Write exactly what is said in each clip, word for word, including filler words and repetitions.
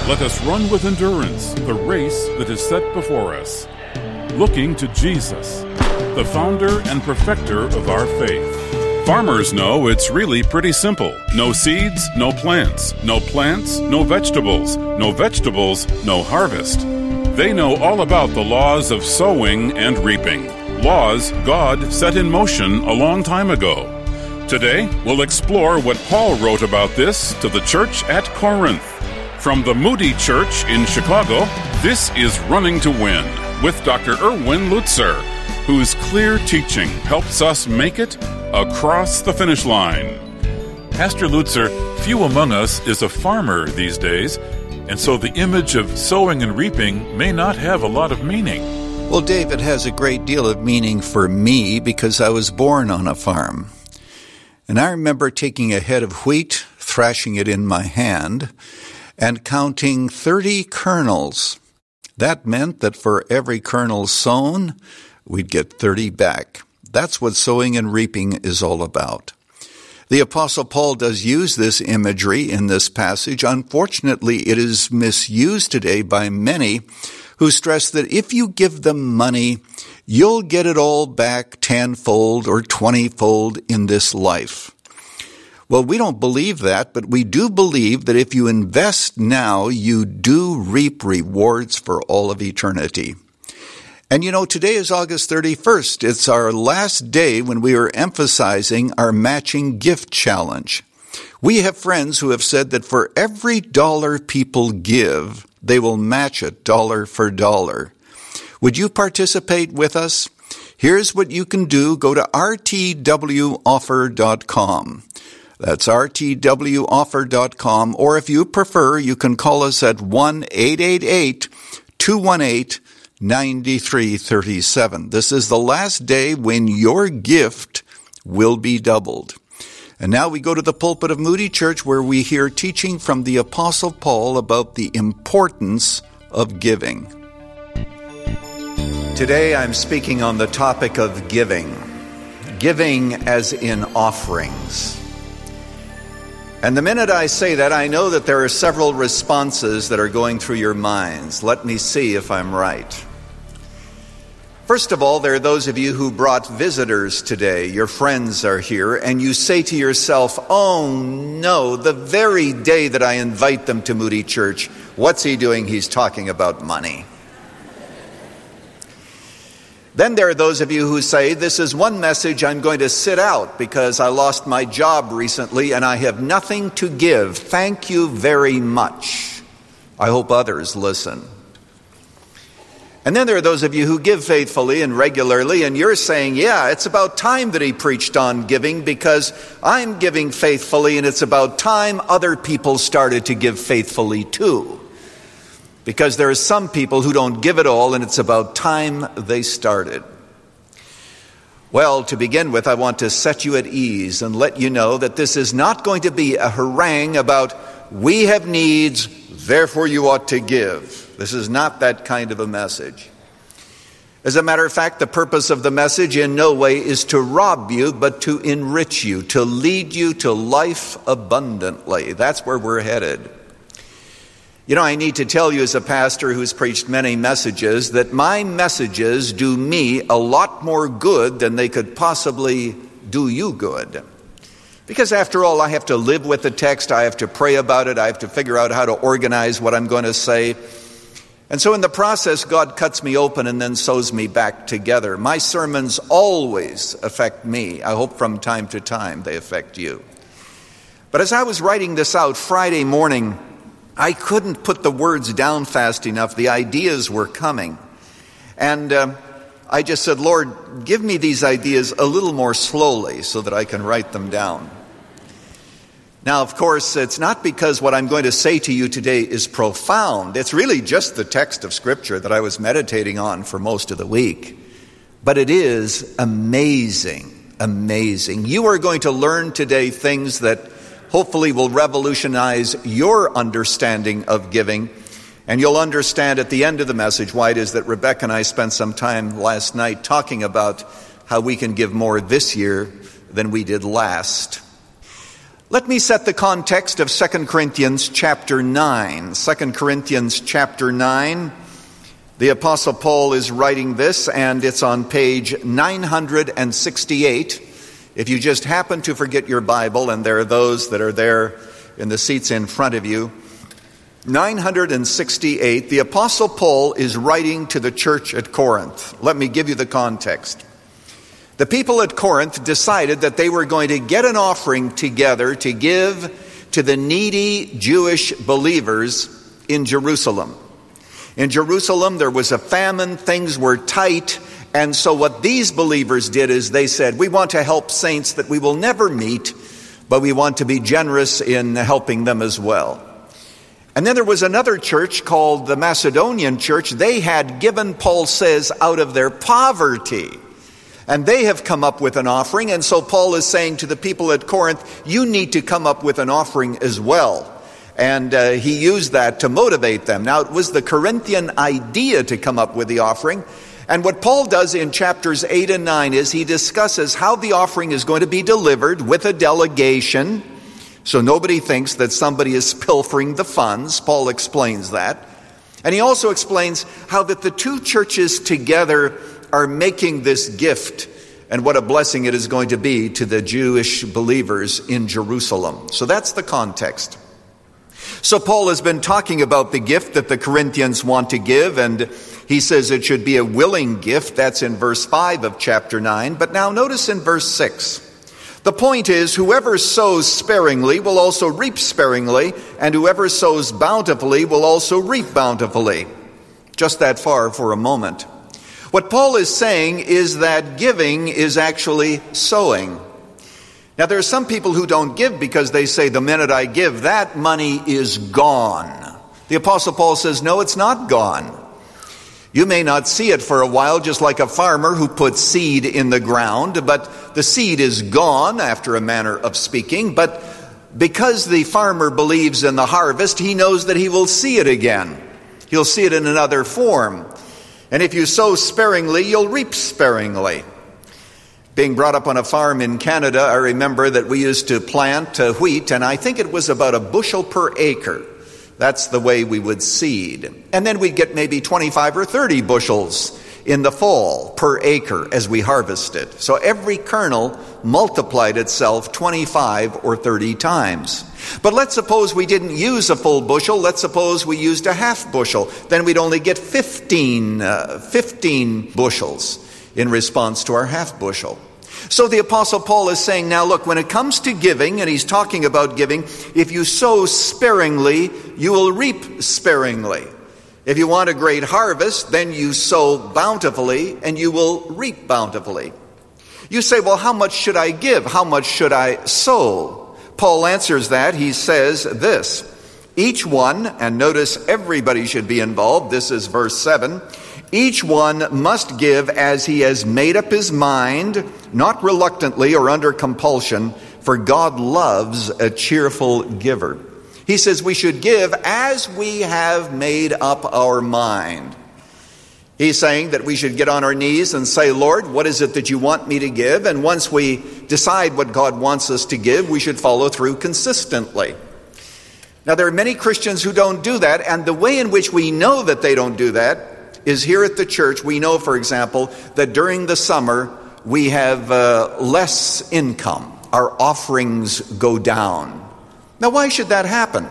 let us run with endurance the race that is set before us, looking to Jesus, the founder and perfecter of our faith. Farmers know it's really pretty simple. No seeds, no plants. No plants, no vegetables. No vegetables, no harvest. They know all about the laws of sowing and reaping. Laws God set in motion a long time ago. Today, we'll explore what Paul wrote about this to the church at Corinth. From the Moody Church in Chicago, this is Running to Win with Doctor Erwin Lutzer, whose clear teaching helps us make it across the finish line. Pastor Lutzer, few among us is a farmer these days, and so the image of sowing and reaping may not have a lot of meaning. Well, Dave, it has a great deal of meaning for me because I was born on a farm. And I remember taking a head of wheat, thrashing it in my hand, and counting thirty kernels. That meant that for every kernel sown, we'd get thirty back. That's what sowing and reaping is all about. The Apostle Paul does use this imagery in this passage. Unfortunately, it is misused today by many who stress that if you give them money, you'll get it all back tenfold or twentyfold in this life. Well, we don't believe that, but we do believe that if you invest now, you do reap rewards for all of eternity. And you know, today is August thirty-first. It's our last day when we are emphasizing our matching gift challenge. We have friends who have said that for every dollar people give, they will match it dollar for dollar. Would you participate with us? Here's what you can do. Go to r t w offer dot com. That's r t w offer dot com, or if you prefer, you can call us at one eight eight eight, two one eight, nine three three seven. This is the last day when your gift will be doubled. And now we go to the pulpit of Moody Church, where we hear teaching from the Apostle Paul about the importance of giving. Today I'm speaking on the topic of giving. Giving as in offerings. And the minute I say that, I know that there are several responses that are going through your minds. Let me see if I'm right. First of all, there are those of you who brought visitors today. Your friends are here, and you say to yourself, oh no, the very day that I invite them to Moody Church, what's he doing? He's talking about money. Then there are those of you who say, this is one message I'm going to sit out because I lost my job recently and I have nothing to give. Thank you very much. I hope others listen. And then there are those of you who give faithfully and regularly, and you're saying, yeah, it's about time that he preached on giving because I'm giving faithfully, and it's about time other people started to give faithfully too. Because there are some people who don't give at all, and it's about time they started. Well, to begin with, I want to set you at ease and let you know that this is not going to be a harangue about, we have needs, therefore you ought to give. This is not that kind of a message. As a matter of fact, the purpose of the message in no way is to rob you, but to enrich you, to lead you to life abundantly. That's where we're headed. You know, I need to tell you as a pastor who's preached many messages that my messages do me a lot more good than they could possibly do you good. Because after all, I have to live with the text, I have to pray about it, I have to figure out how to organize what I'm going to say. And so in the process, God cuts me open and then sews me back together. My sermons always affect me. I hope from time to time they affect you. But as I was writing this out Friday morning, I couldn't put the words down fast enough. The ideas were coming. And uh, I just said, Lord, give me these ideas a little more slowly so that I can write them down. Now, of course, it's not because what I'm going to say to you today is profound. It's really just the text of Scripture that I was meditating on for most of the week. But it is amazing, amazing. You are going to learn today things that hopefully will revolutionize your understanding of giving. And you'll understand at the end of the message why it is that Rebecca and I spent some time last night talking about how we can give more this year than we did last. Let me set the context of Second Corinthians chapter nine. Second Corinthians chapter nine. The Apostle Paul is writing this, and it's on page nine hundred sixty-eight. If you just happen to forget your Bible, and there are those that are there in the seats in front of you, nine hundred sixty-eight, the Apostle Paul is writing to the church at Corinth. Let me give you the context. The people at Corinth decided that they were going to get an offering together to give to the needy Jewish believers in Jerusalem. In Jerusalem, there was a famine, things were tight, and so what these believers did is they said, we want to help saints that we will never meet, but we want to be generous in helping them as well. And then there was another church called the Macedonian church. They had given, Paul says, out of their poverty. And they have come up with an offering, and so Paul is saying to the people at Corinth, you need to come up with an offering as well. And uh, he used that to motivate them. Now, it was the Corinthian idea to come up with the offering. And what Paul does in chapters eight and nine is he discusses how the offering is going to be delivered with a delegation, so nobody thinks that somebody is pilfering the funds. Paul explains that. And he also explains how that the two churches together are making this gift, and what a blessing it is going to be to the Jewish believers in Jerusalem. So that's the context. So Paul has been talking about the gift that the Corinthians want to give, and he says it should be a willing gift. That's in verse five of chapter nine. But now notice in verse six. The point is, whoever sows sparingly will also reap sparingly, and whoever sows bountifully will also reap bountifully. Just that far for a moment. What Paul is saying is that giving is actually sowing. Now, there are some people who don't give because they say, the minute I give, that money is gone. The Apostle Paul says, no, it's not gone. You may not see it for a while, just like a farmer who puts seed in the ground, but the seed is gone after a manner of speaking. But because the farmer believes in the harvest, he knows that he will see it again. He'll see it in another form. And if you sow sparingly, you'll reap sparingly. Being brought up on a farm in Canada, I remember that we used to plant uh, wheat, and I think it was about a bushel per acre. That's the way we would seed. And then we'd get maybe twenty-five or thirty bushels in the fall per acre as we harvested. So every kernel multiplied itself twenty-five or thirty times. But let's suppose we didn't use a full bushel. Let's suppose we used a half bushel. Then we'd only get fifteen, uh, fifteen bushels in response to our half bushel. So the Apostle Paul is saying, now look, when it comes to giving, and he's talking about giving, if you sow sparingly, you will reap sparingly. If you want a great harvest, then you sow bountifully, and you will reap bountifully. You say, well, how much should I give? How much should I sow? Paul answers that. He says this, each one, and notice everybody should be involved, this is verse seven, each one must give as he has made up his mind, not reluctantly or under compulsion, for God loves a cheerful giver. He says we should give as we have made up our mind. He's saying that we should get on our knees and say, Lord, what is it that you want me to give? And once we decide what God wants us to give, we should follow through consistently. Now, there are many Christians who don't do that, and the way in which we know that they don't do that is here at the church. We know, for example, that during the summer we have uh, less income. Our offerings go down. Now, why should that happen?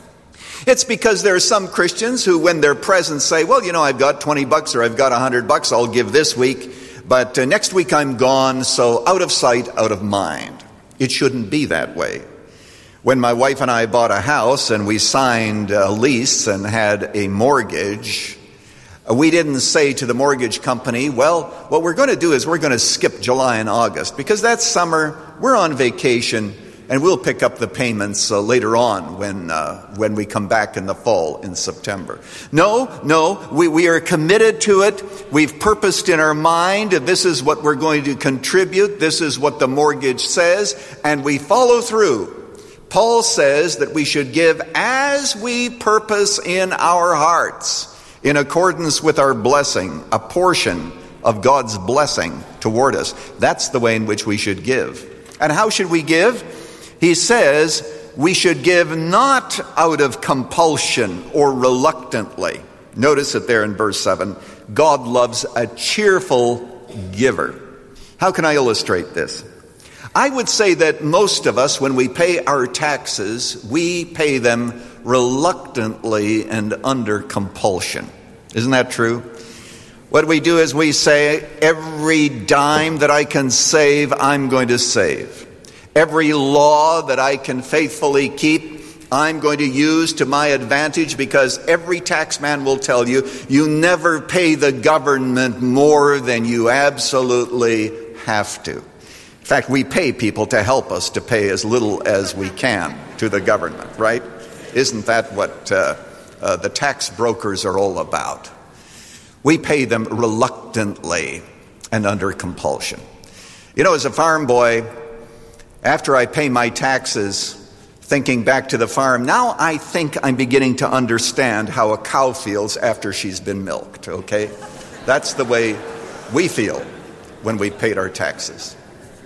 It's because there are some Christians who, when they're present, say, well, you know, I've got twenty bucks or I've got one hundred bucks, I'll give this week, but uh, next week I'm gone, so out of sight, out of mind. It shouldn't be that way. When my wife and I bought a house and we signed a lease and had a mortgage, we didn't say to the mortgage company, well, what we're going to do is we're going to skip July and August because that's summer, we're on vacation, and we'll pick up the payments uh, later on when uh, when we come back in the fall in September. No, no, we, we are committed to it. We've purposed in our mind, this is what we're going to contribute, this is what the mortgage says, and we follow through. Paul says that we should give as we purpose in our hearts, in accordance with our blessing, a portion of God's blessing toward us. That's the way in which we should give. And how should we give? He says we should give not out of compulsion or reluctantly. Notice it there in verse seven. God loves a cheerful giver. How can I illustrate this? I would say that most of us, when we pay our taxes, we pay them reluctantly and under compulsion. Isn't that true? What we do is we say, every dime that I can save, I'm going to save. Every law that I can faithfully keep, I'm going to use to my advantage, because every taxman will tell you, you never pay the government more than you absolutely have to. In fact, we pay people to help us to pay as little as we can to the government, right? Isn't that what uh, uh, the tax brokers are all about? We pay them reluctantly and under compulsion. You know, as a farm boy, after I pay my taxes, thinking back to the farm, now I think I'm beginning to understand how a cow feels after she's been milked, okay? That's the way we feel when we paid our taxes.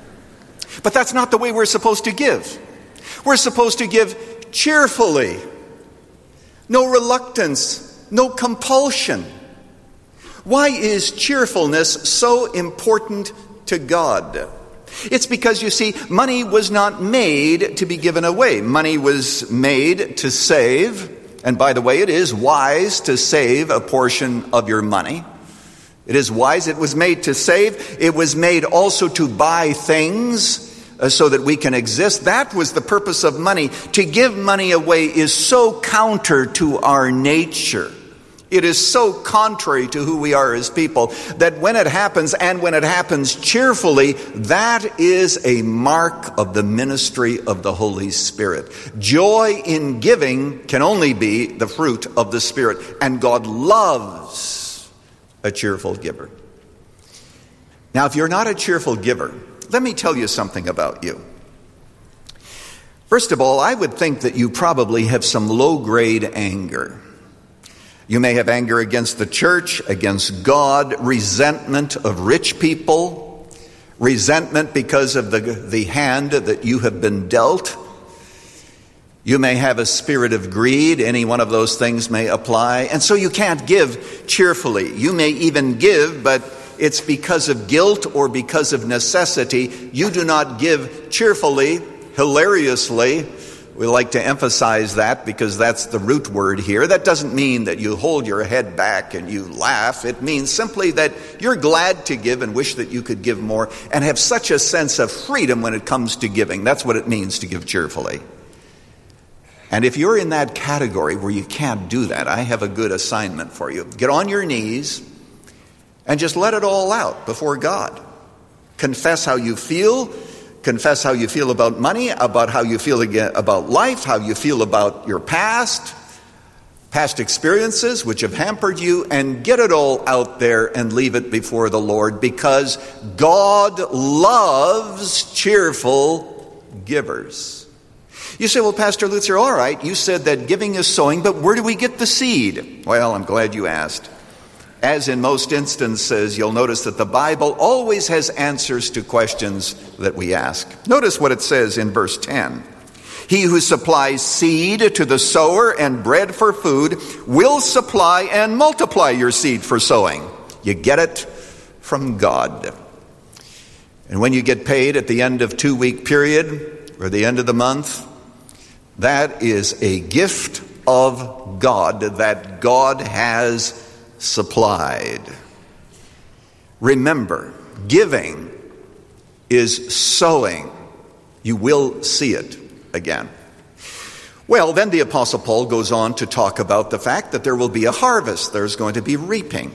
But that's not the way we're supposed to give. We're supposed to give cheerfully. No reluctance, no compulsion. Why is cheerfulness so important to God? It's because, you see, money was not made to be given away. Money was made to save. And by the way, it is wise to save a portion of your money. It is wise. It was made to save. It was made also to buy things uh, so that we can exist. That was the purpose of money. To give money away is so counter to our nature. It is so contrary to who we are as people that when it happens, and when it happens cheerfully, that is a mark of the ministry of the Holy Spirit. Joy in giving can only be the fruit of the Spirit, and God loves a cheerful giver. Now, if you're not a cheerful giver, let me tell you something about you. First of all, I would think that you probably have some low-grade anger. You may have anger against the church, against God, resentment of rich people, resentment because of the, the hand that you have been dealt. You may have a spirit of greed. Any one of those things may apply. And so you can't give cheerfully. You may even give, but it's because of guilt or because of necessity. You do not give cheerfully, hilariously. We like to emphasize that because that's the root word here. That doesn't mean that you hold your head back and you laugh. It means simply that you're glad to give and wish that you could give more and have such a sense of freedom when it comes to giving. That's what it means to give cheerfully. And if you're in that category where you can't do that, I have a good assignment for you. Get on your knees and just let it all out before God. Confess how you feel. Confess how you feel about money, about how you feel about life, how you feel about your past, past experiences which have hampered you, and get it all out there and leave it before the Lord, because God loves cheerful givers. You say, well, Pastor Luther, all right, you said that giving is sowing, but where do we get the seed? Well, I'm glad you asked. As in most instances, you'll notice that the Bible always has answers to questions that we ask. Notice what it says in verse ten. He who supplies seed to the sower and bread for food will supply and multiply your seed for sowing. You get it from God. And when you get paid at the end of two-week period or the end of the month, that is a gift of God that God has supplied. Remember, giving is sowing. You will see it again. Well, then the Apostle Paul goes on to talk about the fact that there will be a harvest. There's going to be reaping.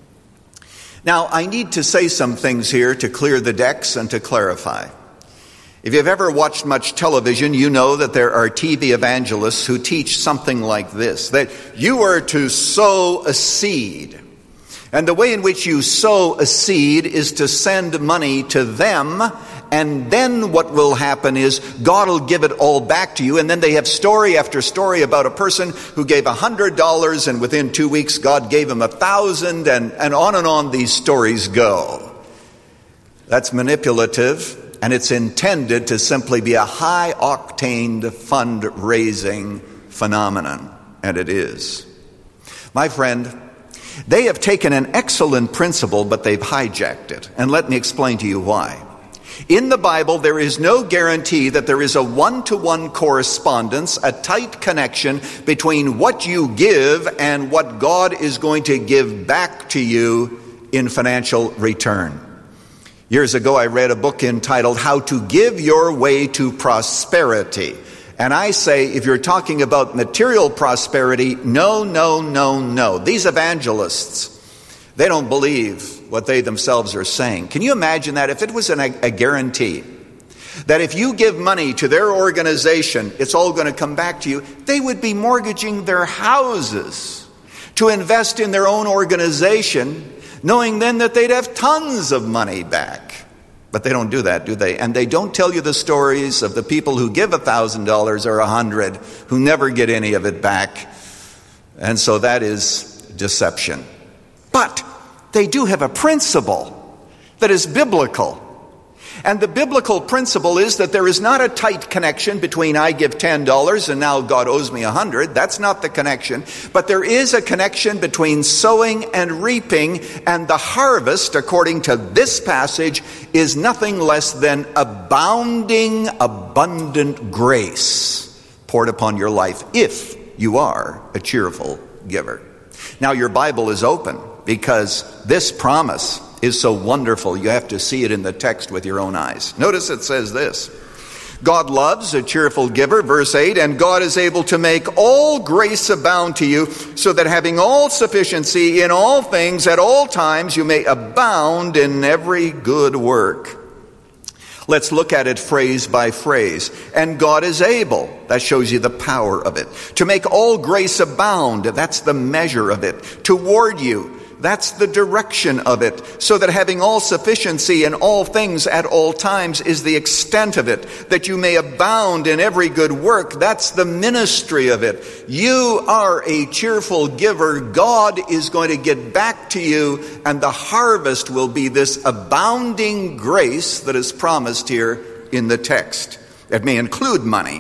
Now, I need to say some things here to clear the decks and to clarify. If you've ever watched much television, you know that there are T V evangelists who teach something like this, that you are to sow a seed. And the way in which you sow a seed is to send money to them, and then what will happen is God will give it all back to you. And then they have story after story about a person who gave one hundred dollars, and within two weeks God gave him a thousand, and, and on and on these stories go. That's manipulative. and it's intended to simply be a high-octane fundraising phenomenon, and it is. My friend, they have taken an excellent principle, but they've hijacked it. And let me explain to you why. In the Bible, there is no guarantee that there is a one-to-one correspondence, a tight connection between what you give and what God is going to give back to you in financial return. Years ago, I read a book entitled How to Give Your Way to Prosperity. And I say, if you're talking about material prosperity, no, no, no, no. These evangelists, they don't believe what they themselves are saying. Can you imagine that? If it was an, a guarantee that if you give money to their organization, it's all going to come back to you, they would be mortgaging their houses to invest in their own organization, knowing then that they'd have tons of money back. But they don't do that, do they? And they don't tell you the stories of the people who give one thousand dollars or one hundred dollars who never get any of it back. And so that is deception. But they do have a principle that is biblical. And the biblical principle is that there is not a tight connection between I give ten dollars and now God owes me one hundred dollars. That's not the connection. But there is a connection between sowing and reaping, and the harvest, according to this passage, is nothing less than abounding, abundant grace poured upon your life if you are a cheerful giver. Now your Bible is open because this promise is so wonderful. You have to see it in the text with your own eyes. Notice it says this: God loves a cheerful giver, verse eight, and God is able to make all grace abound to you, so that having all sufficiency in all things at all times, you may abound in every good work. Let's look at it phrase by phrase. And God is able, that shows you the power of it, to make all grace abound, that's the measure of it, toward you, that's the direction of it, so that having all sufficiency in all things at all times is the extent of it, that you may abound in every good work, that's the ministry of it. You are a cheerful giver. God is going to get back to you, and the harvest will be this abounding grace that is promised here in the text. It may include money.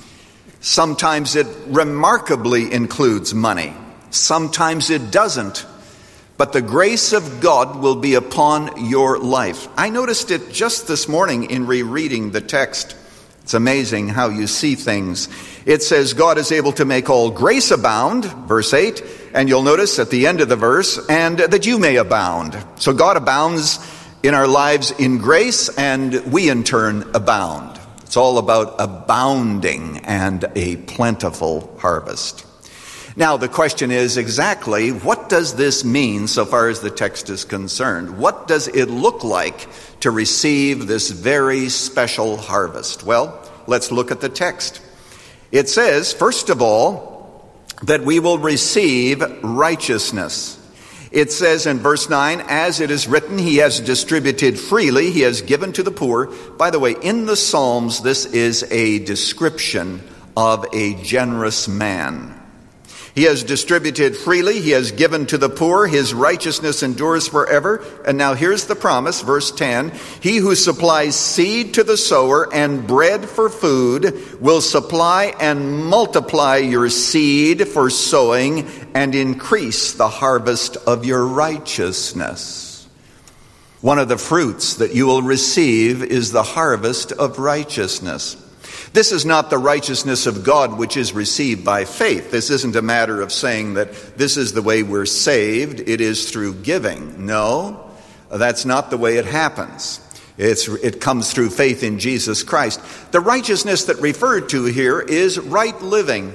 Sometimes it remarkably includes money. Sometimes it doesn't. But the grace of God will be upon your life. I noticed it just this morning in rereading the text. It's amazing how you see things. It says God is able to make all grace abound, verse eight, and you'll notice at the end of the verse, and that you may abound. So God abounds in our lives in grace, and we in turn abound. It's all about abounding and a plentiful harvest. Now, the question is exactly, what does this mean so far as the text is concerned? What does it look like to receive this very special harvest? Well, let's look at the text. It says, first of all, that we will receive righteousness. It says in verse nine, as it is written, he has distributed freely, he has given to the poor. By the way, in the Psalms, this is a description of a generous man. He has distributed freely. He has given to the poor. His righteousness endures forever. And now here's the promise, verse ten. He who supplies seed to the sower and bread for food will supply and multiply your seed for sowing and increase the harvest of your righteousness. One of the fruits that you will receive is the harvest of righteousness. This is not the righteousness of God which is received by faith. This isn't a matter of saying that this is the way we're saved. It is through giving. No, that's not the way it happens. It's, it comes through faith in Jesus Christ. The righteousness that referred to here is right living.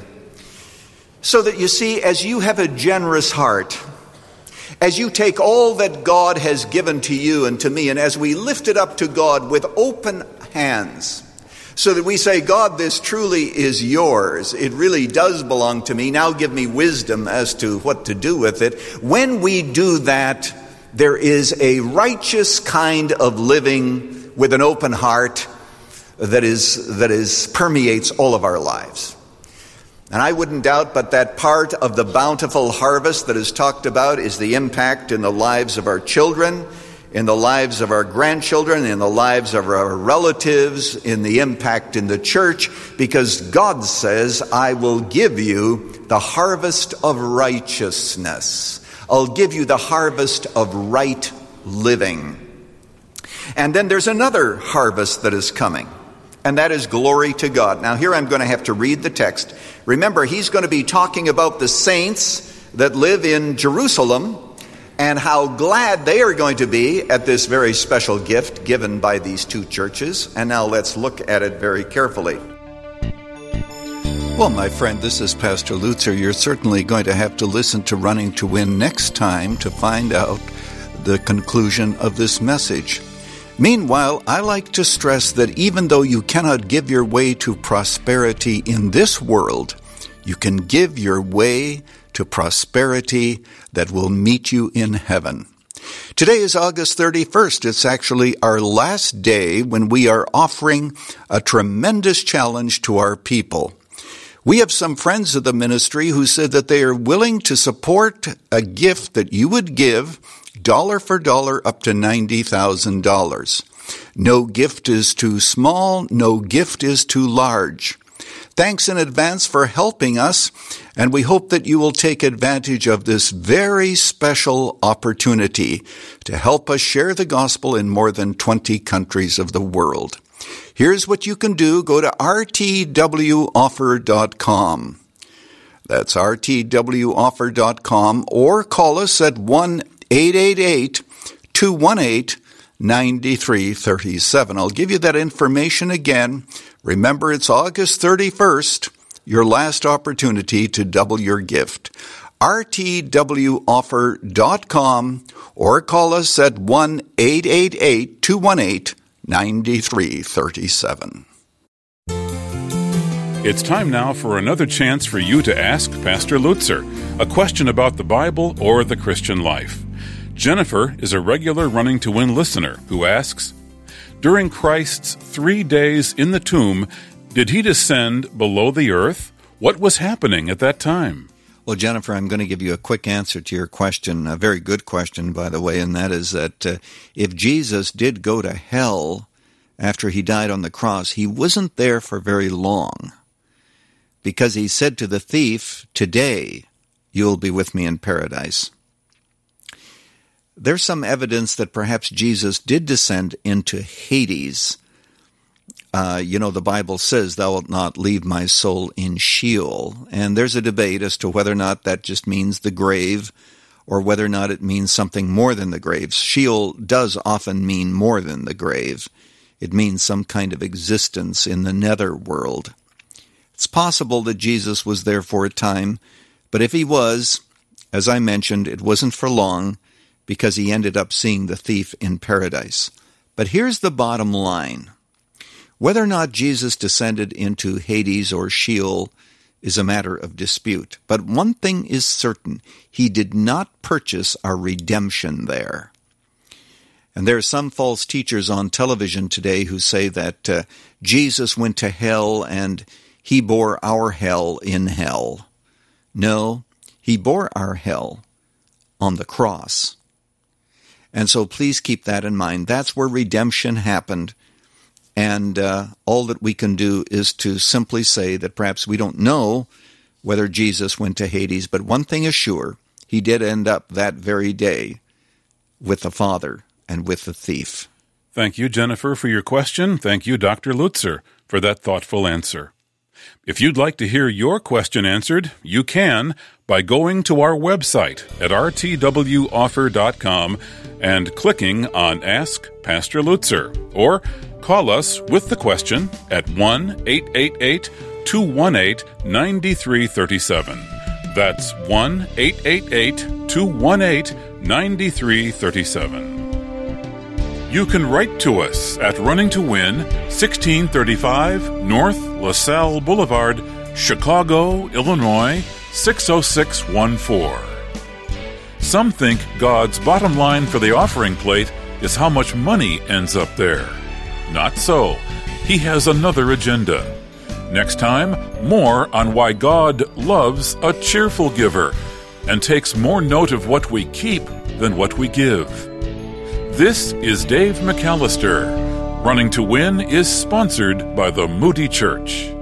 So that you see, as you have a generous heart, as you take all that God has given to you and to me, and as we lift it up to God with open hands, so that we say, God, this truly is yours. It really does belong to me. Now give me wisdom as to what to do with it. When we do that, there is a righteous kind of living with an open heart that is that is permeates all of our lives. And I wouldn't doubt but that part of the bountiful harvest that is talked about is the impact in the lives of our children, in the lives of our grandchildren, in the lives of our relatives, in the impact in the church, because God says, I will give you the harvest of righteousness. I'll give you the harvest of right living. And then there's another harvest that is coming, and that is glory to God. Now here I'm going to have to read the text. Remember, he's going to be talking about the saints that live in Jerusalem and how glad they are going to be at this very special gift given by these two churches. And now let's look at it very carefully. Well, my friend, this is Pastor Lutzer. You're certainly going to have to listen to Running to Win next time to find out the conclusion of this message. Meanwhile, I like to stress that even though you cannot give your way to prosperity in this world, you can give your way to prosperity that will meet you in heaven. Today is August thirty-first. It's actually our last day when we are offering a tremendous challenge to our people. We have some friends of the ministry who said that they are willing to support a gift that you would give dollar for dollar up to ninety thousand dollars. No gift is too small. No gift is too large. Thanks in advance for helping us, and we hope that you will take advantage of this very special opportunity to help us share the gospel in more than twenty countries of the world. Here's what you can do. Go to r t w offer dot com. That's r t w offer dot com, or call us at one eight eight eight, two one eight, nine three three seven. I'll give you that information again. Remember, it's August thirty-first, your last opportunity to double your gift. r t w offer dot com, or call us at one eight eight eight, two one eight, nine three three seven. It's time now for another chance for you to ask Pastor Lutzer a question about the Bible or the Christian life. Jennifer is a regular Running to Win listener who asks, during Christ's three days in the tomb, did he descend below the earth? What was happening at that time? Well, Jennifer, I'm going to give you a quick answer to your question, a very good question, by the way, and that is that uh, if Jesus did go to hell after he died on the cross, he wasn't there for very long, because he said to the thief, today you'll be with me in paradise. There's some evidence that perhaps Jesus did descend into Hades. Uh, you know, the Bible says, thou wilt not leave my soul in Sheol. And there's a debate as to whether or not that just means the grave, or whether or not it means something more than the grave. Sheol does often mean more than the grave. It means some kind of existence in the nether world. It's possible that Jesus was there for a time, but if he was, as I mentioned, it wasn't for long, because he ended up seeing the thief in paradise. But here's the bottom line. Whether or not Jesus descended into Hades or Sheol is a matter of dispute. But one thing is certain, he did not purchase our redemption there. And there are some false teachers on television today who say that uh, Jesus went to hell and he bore our hell in hell. No, he bore our hell on the cross. And so please keep that in mind. That's where redemption happened. And uh, all that we can do is to simply say that perhaps we don't know whether Jesus went to Hades, but one thing is sure, he did end up that very day with the Father and with the thief. Thank you, Jennifer, for your question. Thank you, Doctor Lutzer, for that thoughtful answer. If you'd like to hear your question answered, you can by going to our website at r t w offer dot com and clicking on Ask Pastor Lutzer, or call us with the question at one eight eight eight, two one eight, nine three three seven. That's one eight eight eight, two one eight, nine three three seven. You can write to us at Running to Win, sixteen thirty-five North LaSalle Boulevard, Chicago, Illinois, six oh six one four. Some think God's bottom line for the offering plate is how much money ends up there. Not so. He has another agenda. Next time, more on why God loves a cheerful giver and takes more note of what we keep than what we give. This is Dave McAllister. Running to Win is sponsored by the Moody Church.